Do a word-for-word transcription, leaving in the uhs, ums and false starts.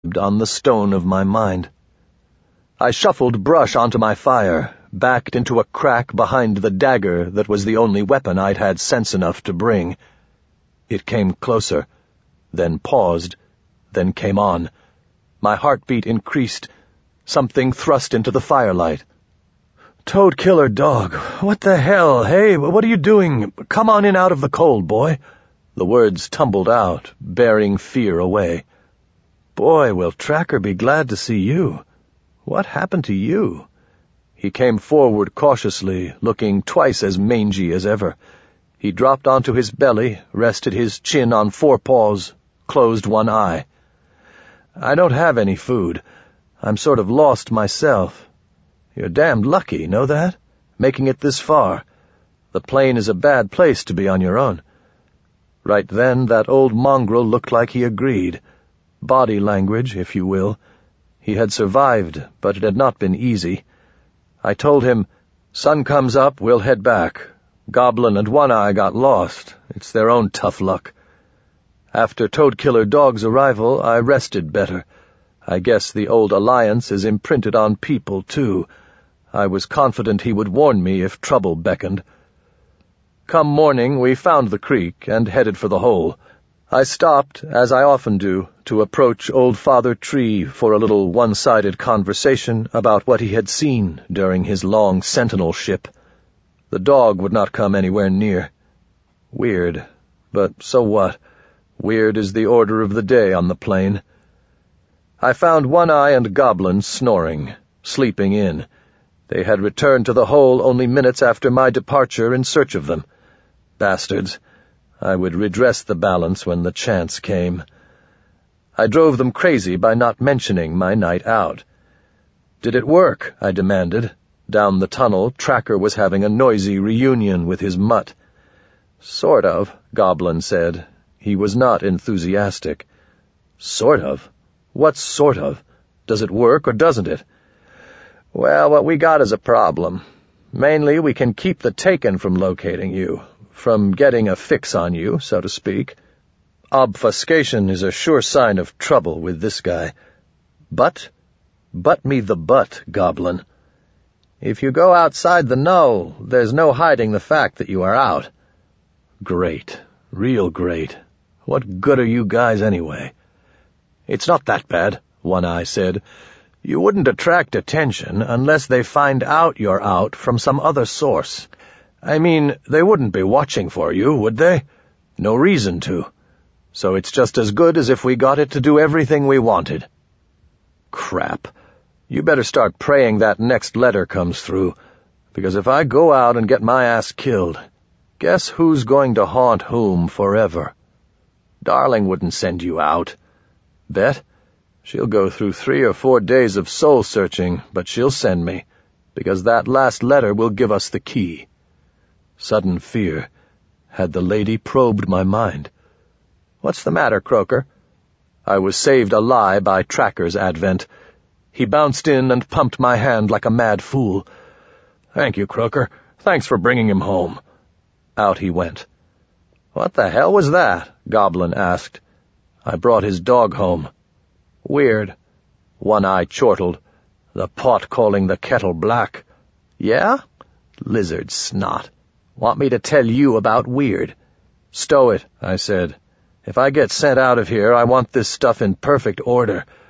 on the stone of my mind. I shuffled brush onto my fire, backed into a crack behind the dagger that was the only weapon I'd had sense enough to bring. It came closer, then paused, then came on. My heartbeat increased. Something thrust into the firelight. "Toad killer dog, what the hell? Hey, what are you doing? Come on in out of the cold, boy." The words tumbled out, bearing fear away. "Boy, will Tracker be glad to see you. What happened to you?" He came forward cautiously, looking twice as mangy as ever. He dropped onto his belly, rested his chin on four paws, closed one eye. "I don't have any food. I'm sort of lost myself. You're damned lucky, know that? Making it this far. The plane is a bad place to be on your own." Right then, that old mongrel looked like he agreed. Body language, if you will. He had survived, but it had not been easy. I told him, "Sun comes up, we'll head back. Goblin and One Eye got lost. It's their own tough luck." After Toad Killer Dog's arrival, I rested better. I guess the old alliance is imprinted on people, too. I was confident he would warn me if trouble beckoned. Come morning, we found the creek and headed for the hole. I stopped, as I often do, to approach old Father Tree for a little one-sided conversation about what he had seen during his long sentinelship. The dog would not come anywhere near. Weird, but so what? Weird is the order of the day on the plain. I found One Eye and Goblin snoring, sleeping in. They had returned to the hole only minutes after my departure in search of them. Bastards. I would redress the balance when the chance came. I drove them crazy by not mentioning my night out. "Did it work?" I demanded. Down the tunnel, Tracker was having a noisy reunion with his mutt. "Sort of," Goblin said. He was not enthusiastic. "Sort of? What's sort of? Does it work or doesn't it?" "Well, what we got is a problem. Mainly we can keep the Taken from locating you, from getting a fix on you, so to speak. Obfuscation is a sure sign of trouble with this guy. But? Butt me the butt, Goblin. If you go outside the know, there's no hiding the fact that you are out." "Great. Real great. What good are you guys anyway?" "It's not that bad," One Eye said. "You wouldn't attract attention unless they find out you're out from some other source. I mean, they wouldn't be watching for you, would they? No reason to. So it's just as good as if we got it to do everything we wanted." "Crap. You better start praying that next letter comes through, because if I go out and get my ass killed, guess who's going to haunt whom forever? Darling wouldn't send you out. Bet? She'll go through three or four days of soul-searching, but she'll send me, because that last letter will give us the key." Sudden fear. Had the lady probed my mind? "What's the matter, Croaker?" I was saved a lie by Tracker's advent. He bounced in and pumped my hand like a mad fool. "Thank you, Croaker. Thanks for bringing him home." Out he went. "What the hell was that?" Goblin asked. "I brought his dog home." "Weird." One Eye chortled. "The pot calling the kettle black." "Yeah? Lizard snot. Want me to tell you about weird?" "Stow it," I said. "If I get sent out of here, I want this stuff in perfect order.